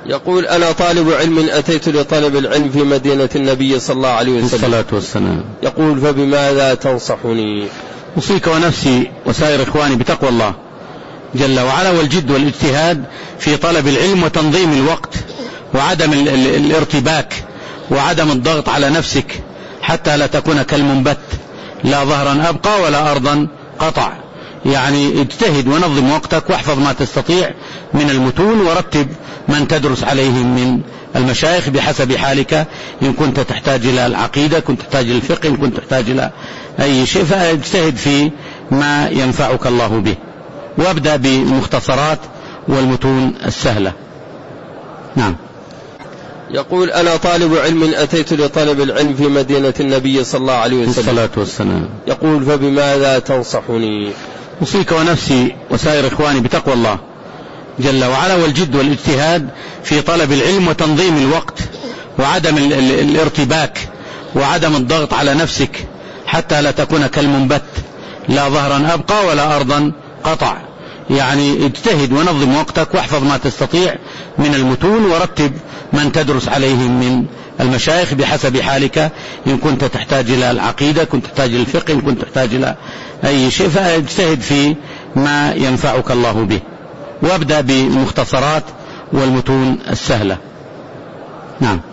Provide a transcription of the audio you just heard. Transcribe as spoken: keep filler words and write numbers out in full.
يقول: أنا طالب علم أتيت لطلب العلم في مدينة النبي صلى الله عليه وسلم الصلاة والسلام. يقول: فبماذا تنصحني؟ أوصيك ونفسي وسائر إخواني بتقوى الله جل وعلا والجد والاجتهاد في طلب العلم وتنظيم الوقت وعدم الارتباك وعدم الضغط على نفسك حتى لا تكون كالمنبت لا ظهرا أبقى ولا أرضا قطع. يعني اجتهد ونظم وقتك واحفظ ما تستطيع من المتون ورتب من تدرس عليهم من المشايخ بحسب حالك. إن كنت تحتاج إلى العقيدة، كنت تحتاج إلى الفقه، إن كنت تحتاج إلى أي شيء، فاجتهد في ما ينفعك الله به، وابدأ بالمختصرات والمتون السهلة. نعم. يقول: أنا طالب علم أتيت لطلب العلم في مدينة النبي صلى الله عليه وسلم الصلاة والسلام. يقول: فبماذا تنصحني؟ أوصيك ونفسي وسائر إخواني بتقوى الله جل وعلا والجد والاجتهاد في طلب العلم وتنظيم الوقت وعدم الارتباك وعدم الضغط على نفسك حتى لا تكون كالمنبت لا ظهرا أبقى ولا أرضا قطع. يعني اجتهد ونظم وقتك واحفظ ما تستطيع من المتون ورتب من تدرس عليهم من المشايخ بحسب حالك. إن كنت تحتاج إلى العقيدة، كنت تحتاج إلى الفقه، إن كنت تحتاج إلى أي شيء، فاجتهد في ما ينفعك الله به، وابدأ بالمختصرات والمتون السهلة. نعم.